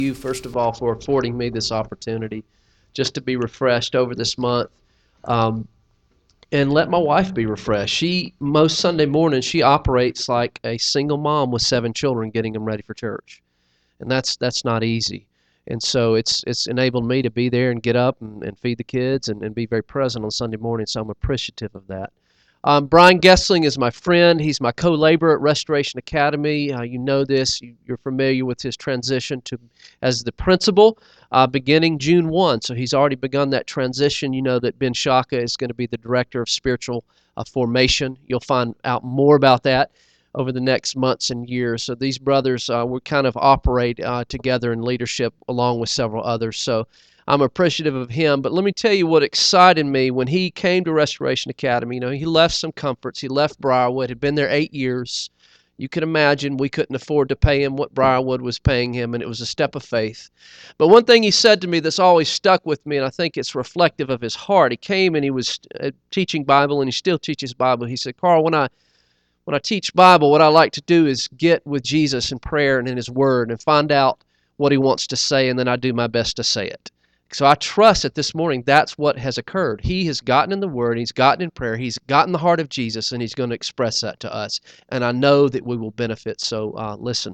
you, first of all, for affording me this opportunity just to be refreshed over this month. Um, and let my wife be refreshed. She, most Sunday mornings, she operates like a single mom with 7 children getting them ready for church. And that's not easy. And so it's enabled me to be there and get up and feed the kids and be very present on Sunday morning. So I'm appreciative of that. Brian Gessling is my friend. He's my co-laborer at Restoration Academy. You know this. You're familiar with his transition to as the principal beginning June 1. So he's already begun that transition. You know that Ben Shaka is going to be the director of spiritual formation. You'll find out more about that over the next months and years. So these brothers will kind of operate together in leadership along with several others. So I'm appreciative of him. But let me tell you what excited me when he came to Restoration Academy. You know, he left some comforts. He left Briarwood, had been there 8 years. You can imagine we couldn't afford to pay him what Briarwood was paying him, and it was a step of faith. But one thing he said to me that's always stuck with me, and I think it's reflective of his heart. He came and he was teaching Bible, and he still teaches Bible. He said, Carl, when I teach Bible, what I like to do is get with Jesus in prayer and in His Word and find out what He wants to say, and then I do my best to say it. So I trust that this morning that's what has occurred. He has gotten in the Word, he's gotten in prayer, he's gotten the heart of Jesus, and he's going to express that to us. And I know that we will benefit. So listen.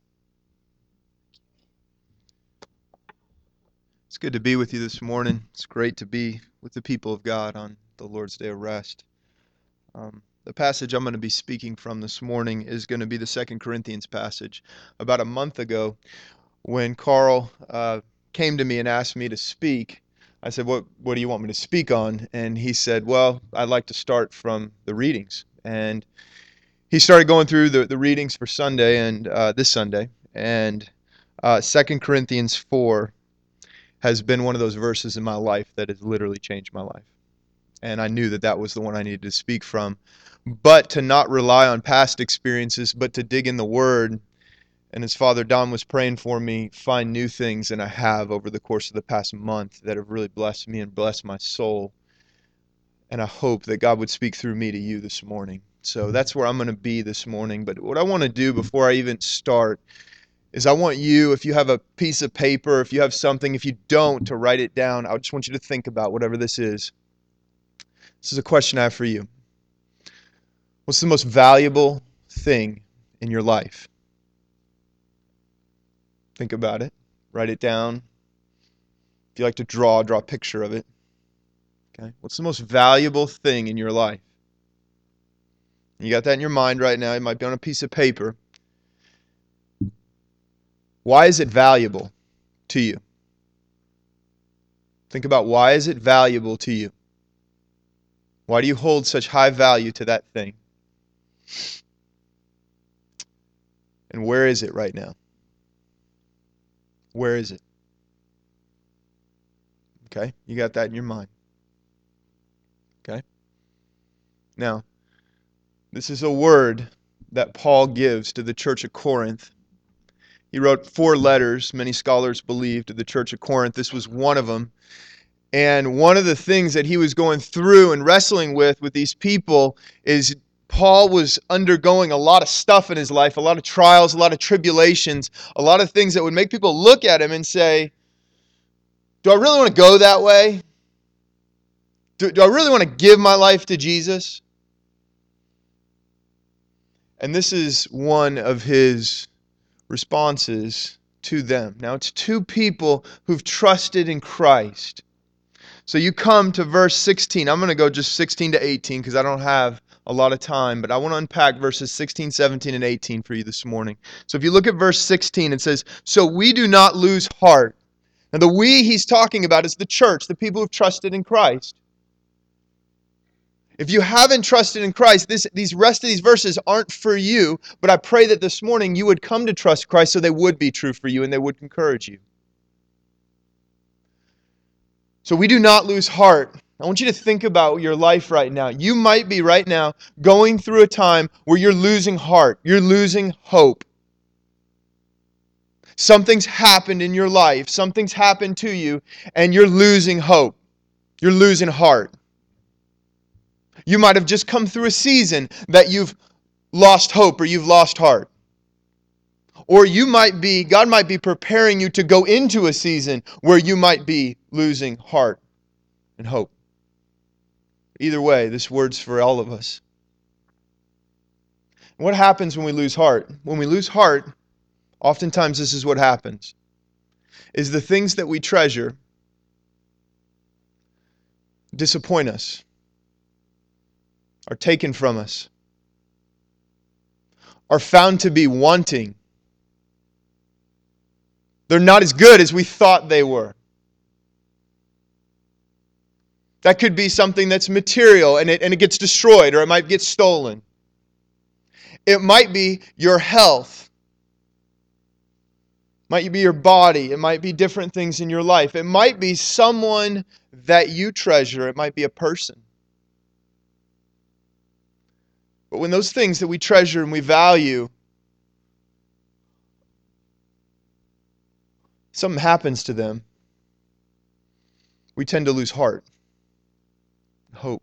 It's good to be with you this morning. It's great to be with the people of God on the Lord's Day of Rest. The passage I'm going to be speaking from this morning is going to be the 2 Corinthians passage. About a month ago, when Carl came to me and asked me to speak, I said, what do you want me to speak on? And he said, well, I'd like to start from the readings. And he started going through the readings for Sunday and this Sunday. And 2 Corinthians 4 has been one of those verses in my life that has literally changed my life. And I knew that that was the one I needed to speak from. But to not rely on past experiences, but to dig in the Word. And as Father Don was praying for me, find new things, and I have over the course of the past month that have really blessed me and blessed my soul. And I hope that God would speak through me to you this morning. So that's where I'm going to be this morning. But what I want to do before I even start is I want you, if you have a piece of paper, if you have something, if you don't, to write it down. I just want you to think about whatever this is. This is a question I have for you. What's the most valuable thing in your life? Think about it. Write it down. If you like to draw a picture of it. Okay. What's the most valuable thing in your life? You got that in your mind right now. It might be on a piece of paper. Why is it valuable to you? Think about why is it valuable to you? Why do you hold such high value to that thing? And where is it right now? Where is it? Okay, you got that in your mind. Okay? Now, this is a word that Paul gives to the church of Corinth. He wrote 4 letters, many scholars believe, to the church of Corinth. This was one of them. And one of the things that he was going through and wrestling with these people is Paul was undergoing a lot of stuff in his life, a lot of trials, a lot of tribulations, a lot of things that would make people look at him and say, do I really want to go that way? Do I really want to give my life to Jesus? And this is one of his responses to them. Now, it's 2 people who've trusted in Christ. So you come to verse 16. I'm going to go just 16 to 18 because I don't have a lot of time, but I want to unpack verses 16, 17, and 18 for you this morning. So if you look at verse 16, it says, so we do not lose heart. Now the we he's talking about is the church, the people who've trusted in Christ. If you haven't trusted in Christ, these rest of these verses aren't for you, but I pray that this morning you would come to trust Christ so they would be true for you and they would encourage you. So we do not lose heart. I want you to think about your life right now. You might be right now going through a time where you're losing heart. You're losing hope. Something's happened in your life. Something's happened to you, and you're losing hope. You're losing heart. You might have just come through a season that you've lost hope or you've lost heart. Or God might be preparing you to go into a season where you might be losing heart and hope. Either way, this word's for all of us. What happens when we lose heart? When we lose heart, oftentimes this is what happens, is the things that we treasure disappoint us, are taken from us, are found to be wanting. They're not as good as we thought they were. That could be something that's material and it gets destroyed, or it might get stolen. It might be your health. It might be your body. It might be different things in your life. It might be someone that you treasure. It might be a person. But when those things that we treasure and we value, something happens to them, we tend to lose heart, hope.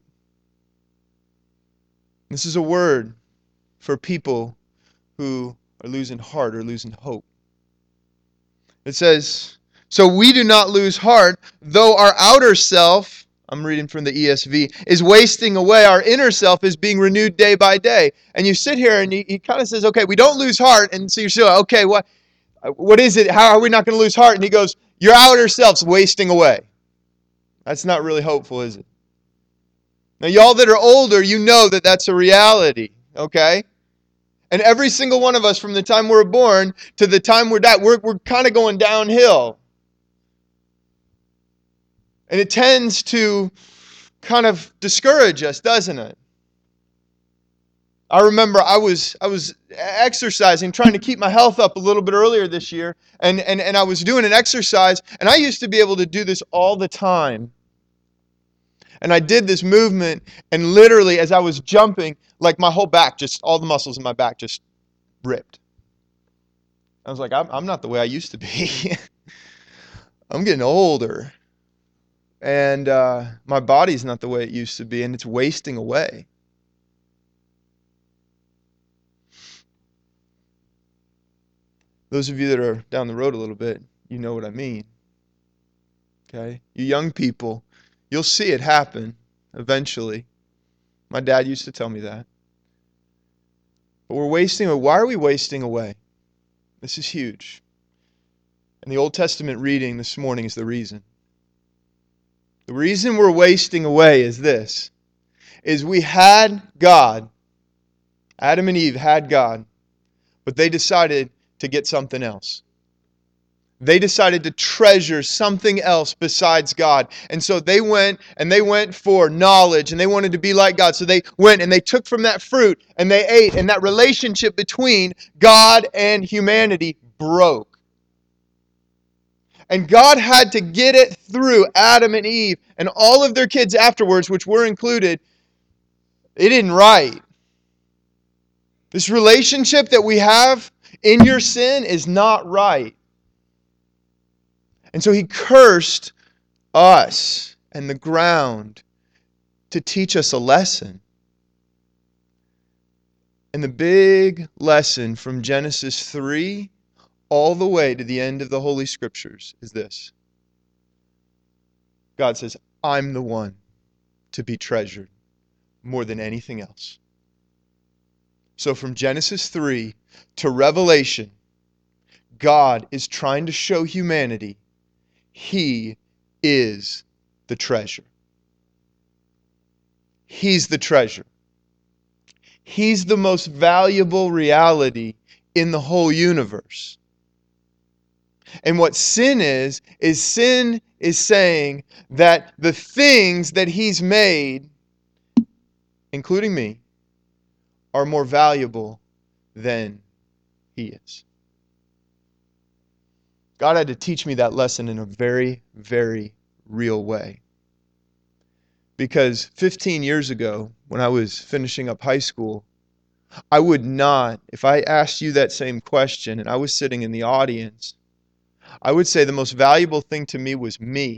This is a word for people who are losing heart or losing hope. It says, so we do not lose heart, though our outer self, I'm reading from the ESV, is wasting away. Our inner self is being renewed day by day. And you sit here and he kind of says, okay, we don't lose heart. And so you're saying, okay, what is it? How are we not going to lose heart? And he goes, your outer self's wasting away. That's not really hopeful, is it? Now, y'all that are older, you know that that's a reality, okay? And every single one of us, from the time we're born to the time we're dead, we're kind of going downhill. And it tends to kind of discourage us, doesn't it? I remember I was exercising, trying to keep my health up a little bit earlier this year, and I was doing an exercise, and I used to be able to do this all the time. And I did this movement, and literally as I was jumping, like my whole back, just all the muscles in my back just ripped. I was like, I'm not the way I used to be. I'm getting older. And my body's not the way it used to be, and it's wasting away. Those of you that are down the road a little bit, you know what I mean. Okay? You young people, you'll see it happen eventually. My dad used to tell me that. But we're wasting away. Why are we wasting away? This is huge. And the Old Testament reading this morning is the reason. The reason we're wasting away is this, is we had God. Adam and Eve had God, but they decided to get something else. They decided to treasure something else besides God. And so they went for knowledge, and they wanted to be like God. So they went and they took from that fruit and they ate, and that relationship between God and humanity broke. And God had to get it through Adam and Eve and all of their kids afterwards, which were included. It isn't right. This relationship that we have in your sin is not right. And so He cursed us and the ground to teach us a lesson. And the big lesson from Genesis 3 all the way to the end of the Holy Scriptures is this. God says, I'm the one to be treasured more than anything else. So from Genesis 3 to Revelation, God is trying to show humanity He is the treasure. He's the treasure. He's the most valuable reality in the whole universe. And what sin is saying that the things that He's made, including me, are more valuable than He is. God had to teach me that lesson in a very, very real way. Because 15 years ago, when I was finishing up high school, I would not, if I asked you that same question and I was sitting in the audience, I would say the most valuable thing to me was me.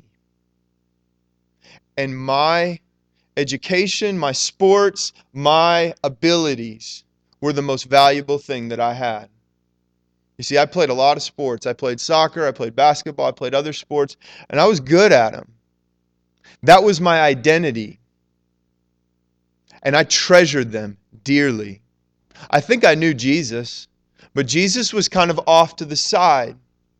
And my education, my sports, my abilities were the most valuable thing that I had. You see, I played a lot of sports. I played soccer, I played basketball, I played other sports, and I was good at them. That was my identity. And I treasured them dearly. I think I knew Jesus, but Jesus was kind of off to the side.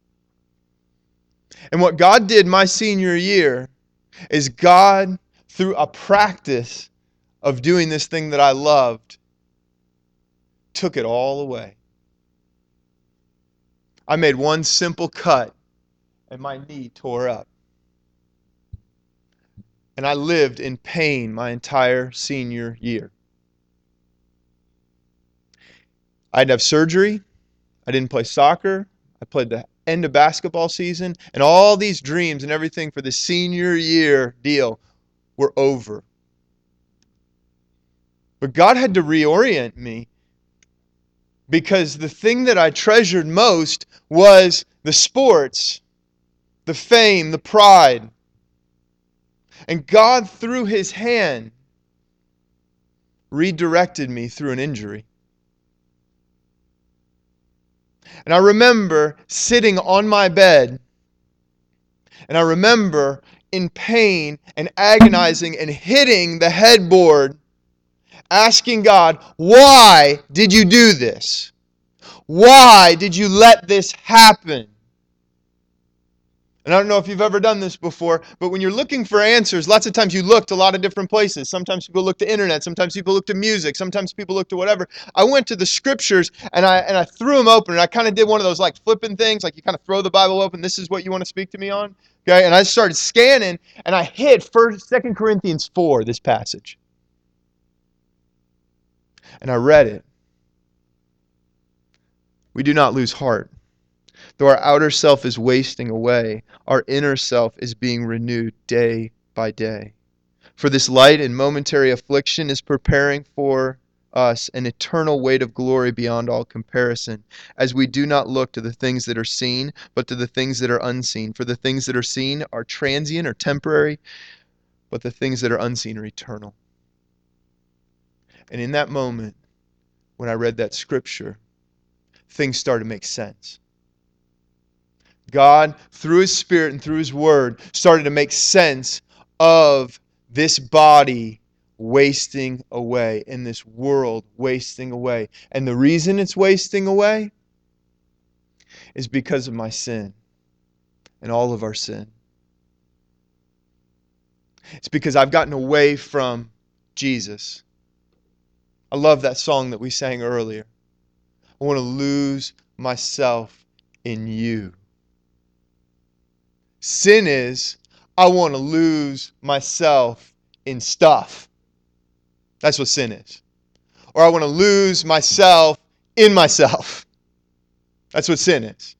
And what God did my senior year is God, through a practice of doing this thing that I loved, took it all away. I made one simple cut and my knee tore up. And I lived in pain my entire senior year. I had to have surgery. I didn't play soccer. I played the end of basketball season. And all these dreams and everything for the senior year deal were over. But God had to reorient me, because the thing that I treasured most was the sports, the fame, the pride. And God, through His hand, redirected me through an injury. And I remember sitting on my bed, and I remember in pain and agonizing and hitting the headboard, asking God, why did you do this? Why did you let this happen? And I don't know if you've ever done this before, but when you're looking for answers, lots of times you look to a lot of different places. Sometimes people look to internet, sometimes people look to music, sometimes people look to whatever. I went to the scriptures and I threw them open, and I kind of did one of those like flipping things, like you kind of throw the Bible open, this is what you want to speak to me on. Okay, and I started scanning, and I hit 2 Corinthians 4, this passage. And I read it. We do not lose heart. Though our outer self is wasting away, our inner self is being renewed day by day. For this light and momentary affliction is preparing for us an eternal weight of glory beyond all comparison, as we do not look to the things that are seen, but to the things that are unseen. For the things that are seen are transient or temporary, but the things that are unseen are eternal. And in that moment, when I read that scripture, things started to make sense. God, through His Spirit and through His Word, started to make sense of this body wasting away, and this world wasting away. And the reason it's wasting away is because of my sin and all of our sin. It's because I've gotten away from Jesus. I love that song that we sang earlier. I want to lose myself in you. Sin is, I want to lose myself in stuff. That's what sin is. Or I want to lose myself in myself. That's what sin is.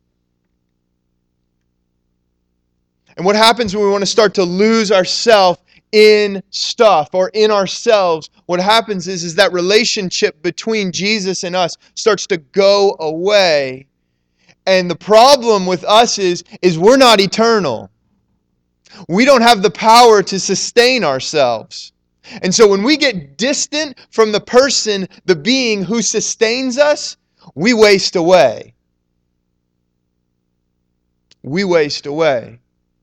And what happens when we want to start to lose ourselves in stuff or in ourselves? What happens is that relationship between Jesus and us starts to go away. And the problem with us is we're not eternal. We don't have the power to sustain ourselves. And so when we get distant from the person, the being who sustains us, we waste away. We waste away.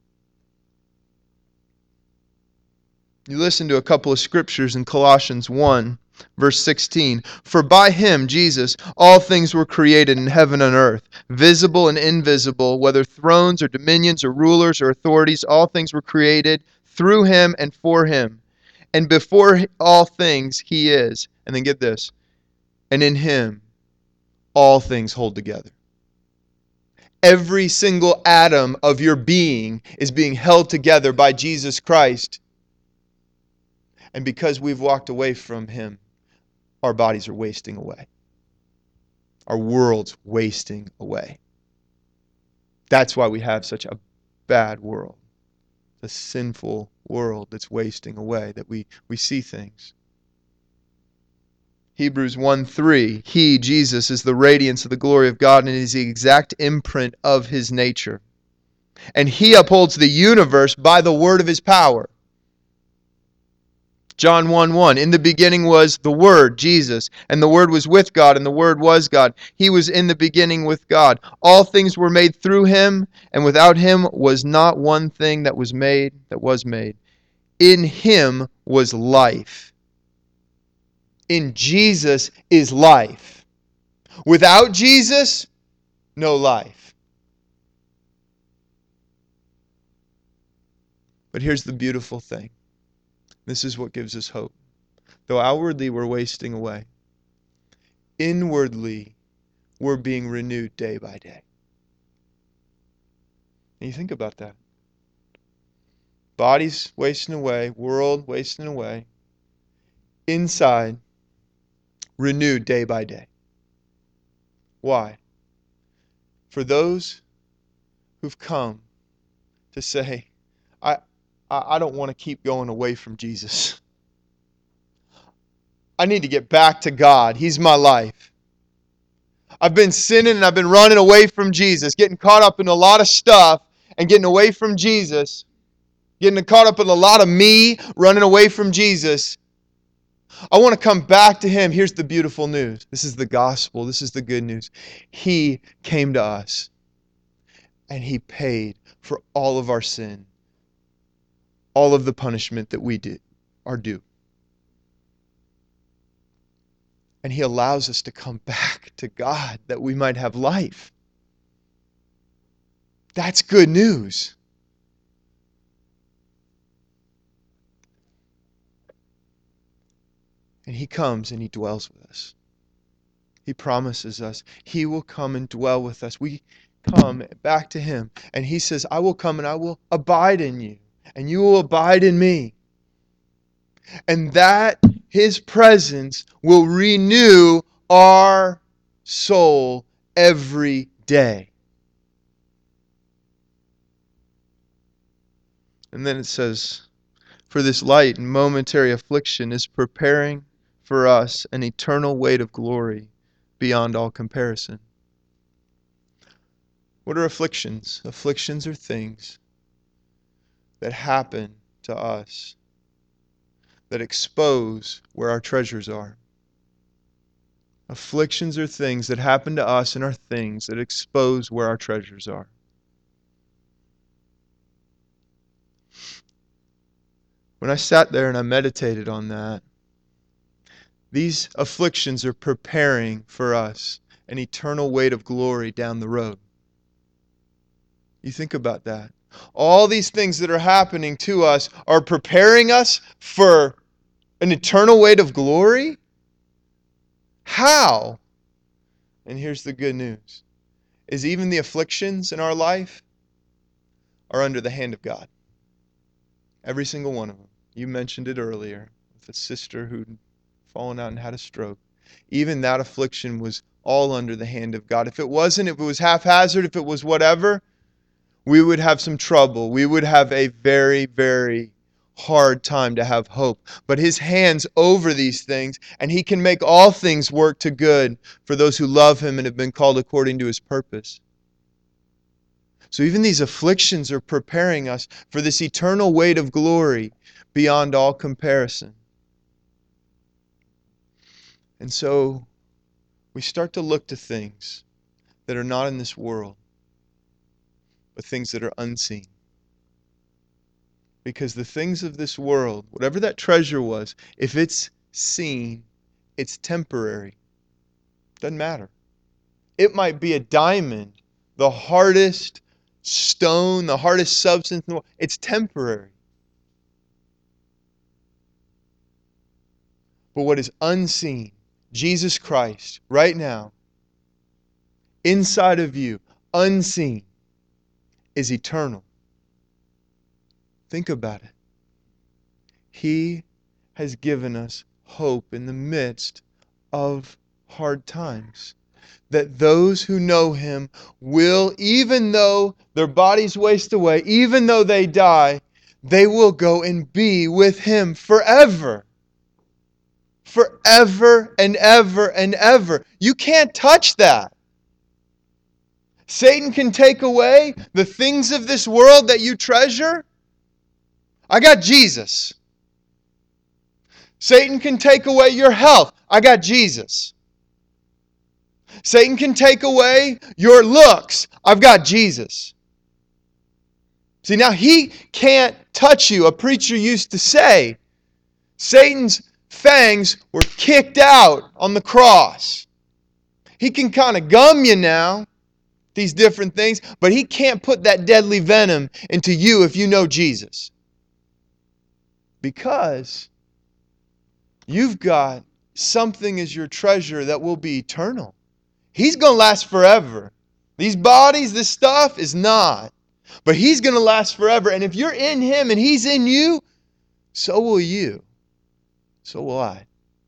You listen to a couple of scriptures in Colossians 1, verse 16. For by Him, Jesus, all things were created in heaven and earth, visible and invisible, whether thrones or dominions or rulers or authorities, all things were created through Him and for Him. And before all things He is. And then get this. And in Him, all things hold together. Every single atom of your being is being held together by Jesus Christ. And because we've walked away from Him, our bodies are wasting away. Our world's wasting away. That's why we have such a bad world. The sinful world that's wasting away, that we see things. Hebrews 1:3, He, Jesus, is the radiance of the glory of God and is the exact imprint of His nature. And He upholds the universe by the word of His power. John 1:1, in the beginning was the Word, Jesus, and the Word was with God, and the Word was God. He was in the beginning with God. All things were made through him, and without him was not one thing that was made. In him was life. In Jesus is life. Without Jesus, no life. But here's the beautiful thing. This is what gives us hope. Though outwardly we're wasting away, inwardly we're being renewed day by day. And you think about that. Body's wasting away, world wasting away. Inside, renewed day by day. Why? For those who've come to say, I don't want to keep going away from Jesus. I need to get back to God. He's my life. I've been sinning and I've been running away from Jesus, getting caught up in a lot of stuff and getting away from Jesus, getting caught up in a lot of me, running away from Jesus. I want to come back to Him. Here's the beautiful news. This is the gospel. This is the good news. He came to us and He paid for all of our sin, all of the punishment that we are due. And He allows us to come back to God that we might have life. That's good news. And He comes and He dwells with us. He promises us He will come and dwell with us. We come back to Him and He says, I will come and I will abide in you and you will abide in me. And that His presence will renew our soul every day. And then it says, for this light and momentary affliction is preparing for us an eternal weight of glory beyond all comparison. What are afflictions? Afflictions are things that happen to us that expose where our treasures are. Afflictions are things that happen to us and are things that expose where our treasures are. When I sat there and I meditated on that, these afflictions are preparing for us an eternal weight of glory down the road. You think about that. All these things that are happening to us are preparing us for an eternal weight of glory? How? And here's the good news, is even the afflictions in our life are under the hand of God. Every single one of them. You mentioned it earlier with a sister who'd fallen out and had a stroke. Even that affliction was all under the hand of God. If it wasn't, if it was haphazard, if it was whatever, we would have some trouble. We would have a very, very hard time to have hope. But His hand's over these things, and He can make all things work to good for those who love Him and have been called according to His purpose. So even these afflictions are preparing us for this eternal weight of glory beyond all comparison. And so we start to look to things that are not in this world, but things that are unseen. Because the things of this world, whatever that treasure was, if it's seen, it's temporary. Doesn't matter. It might be a diamond, the hardest stone, the hardest substance in the world. It's temporary. But what is unseen, Jesus Christ, right now, inside of you, unseen, is eternal. Think about it. He has given us hope in the midst of hard times. That those who know Him will, even though their bodies waste away, even though they die, they will go and be with Him forever. Forever and ever and ever. You can't touch that. Satan can take away the things of this world that you treasure. I got Jesus. Satan can take away your health. I got Jesus. Satan can take away your looks. I've got Jesus. See, now he can't touch you. A preacher used to say, Satan's fangs were kicked out on the cross. He can kind of gum you now, these different things, but he can't put that deadly venom into you if you know Jesus. Because you've got something as your treasure that will be eternal. He's going to last forever. These bodies, this stuff is not. But He's going to last forever. And if you're in Him and He's in you, so will you. So will I.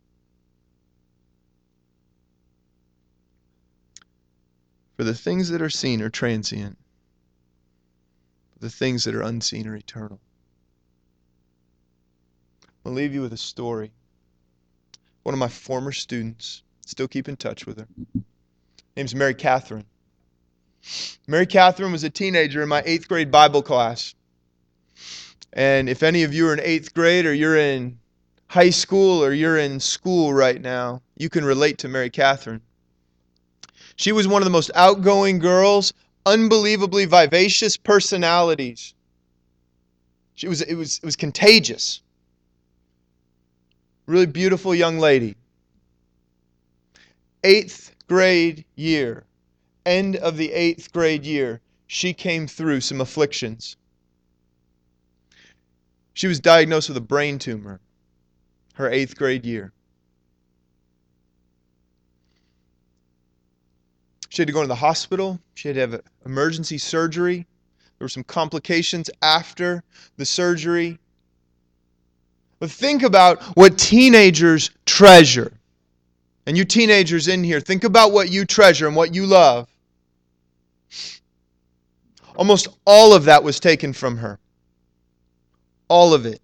For the things that are seen are transient. The things that are unseen are eternal. I'll leave you with a story. One of my former students, still keep in touch with her. Name's Mary Catherine. Mary Catherine was a teenager in my 8th grade Bible class. And if any of you are in 8th grade or you're in high school or you're in school right now, you can relate to Mary Catherine. She was one of the most outgoing girls, unbelievably vivacious personalities. It was contagious. Really beautiful young lady. 8th grade year, end of the 8th grade year, she came through some afflictions. She was diagnosed with a brain tumor her 8th grade year. She had to go to the hospital. She had to have emergency surgery. There were some complications after the surgery. But think about what teenagers treasure. And you teenagers in here, think about what you treasure and what you love. Almost all of that was taken from her. All of it.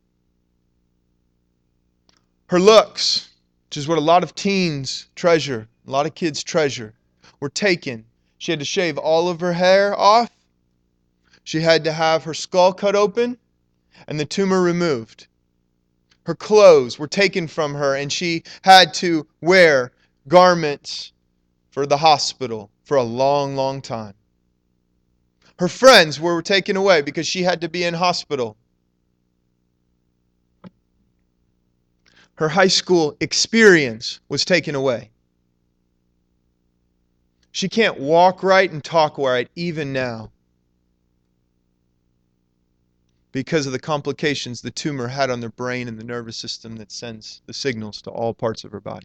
Her looks, which is what a lot of teens treasure, a lot of kids treasure, were taken. She had to shave all of her hair off. She had to have her skull cut open and the tumor removed. Her clothes were taken from her and she had to wear garments for the hospital for a long, long time. Her friends were taken away because she had to be in hospital. Her high school experience was taken away. She can't walk right and talk right even now because of the complications the tumor had on their brain and the nervous system that sends the signals to all parts of her body.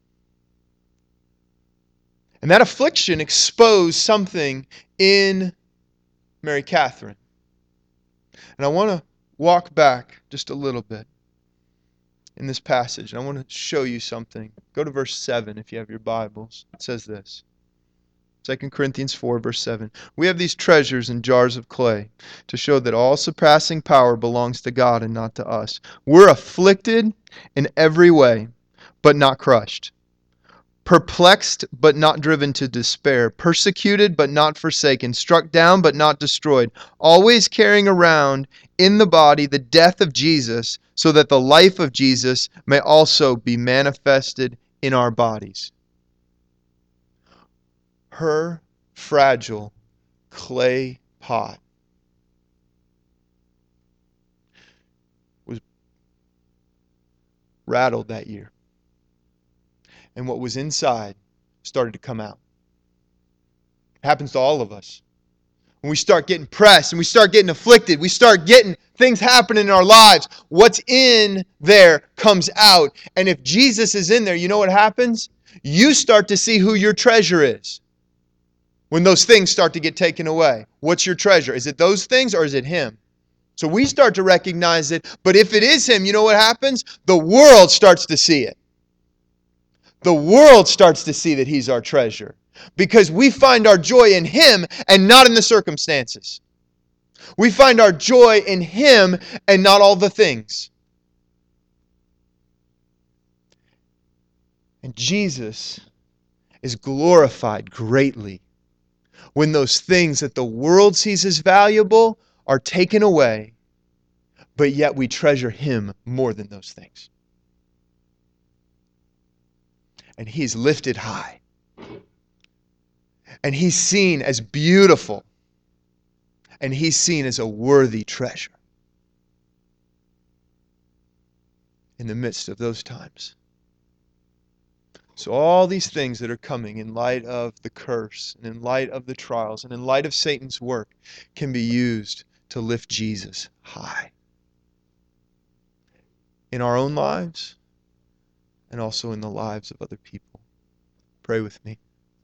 And that affliction exposed something in Mary Catherine. And I want to walk back just a little bit in this passage. I want to show you something. Go to verse 7 if you have your Bibles. It says this. 2 Corinthians 4, verse 7. We have these treasures in jars of clay to show that all surpassing power belongs to God and not to us. We're afflicted in every way, but not crushed. Perplexed, but not driven to despair. Persecuted, but not forsaken. Struck down, but not destroyed. Always carrying around in the body the death of Jesus, so that the life of Jesus may also be manifested in our bodies. Her fragile clay pot was rattled that year. And what was inside started to come out. It happens to all of us. When we start getting pressed and we start getting afflicted, we start getting things happening in our lives, what's in there comes out. And if Jesus is in there, you know what happens? You start to see who your treasure is. When those things start to get taken away, what's your treasure? Is it those things or is it Him? So we start to recognize it. But if it is Him, you know what happens? The world starts to see it. The world starts to see that He's our treasure. Because we find our joy in Him and not in the circumstances. We find our joy in Him and not all the things. And Jesus is glorified greatly when those things that the world sees as valuable are taken away, but yet we treasure Him more than those things. and he's lifted high. And he's seen as beautiful, and he's seen as a worthy treasure in the midst of those times. So all these things that are coming in light of the curse, and in light of the trials, and in light of Satan's work, can be used to lift Jesus high in our own lives and also in the lives of other people. Pray with me.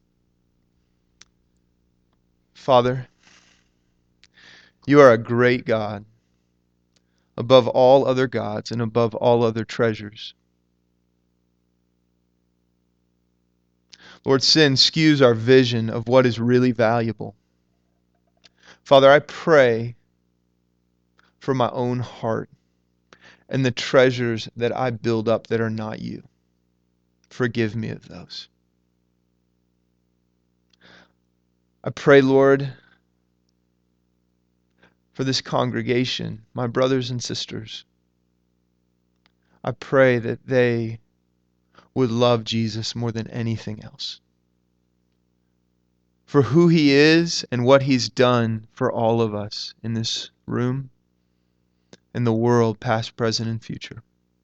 Father, you are a great God, above all other gods and above all other treasures. Lord, sin skews our vision of what is really valuable. Father, I pray for my own heart and the treasures that I build up that are not you. Forgive me of those. I pray, Lord, for this congregation, my brothers and sisters. I pray that they would love Jesus more than anything else, for who he is and what he's done for all of us in this room, in the world, past, present, and future.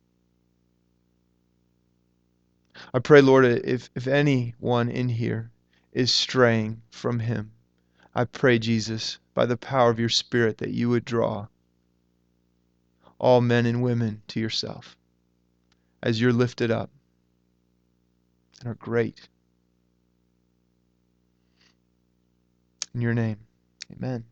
I pray, Lord, if anyone in here is straying from him, I pray, Jesus, by the power of your Spirit, that you would draw all men and women to yourself as you're lifted up and are great. In your name, amen.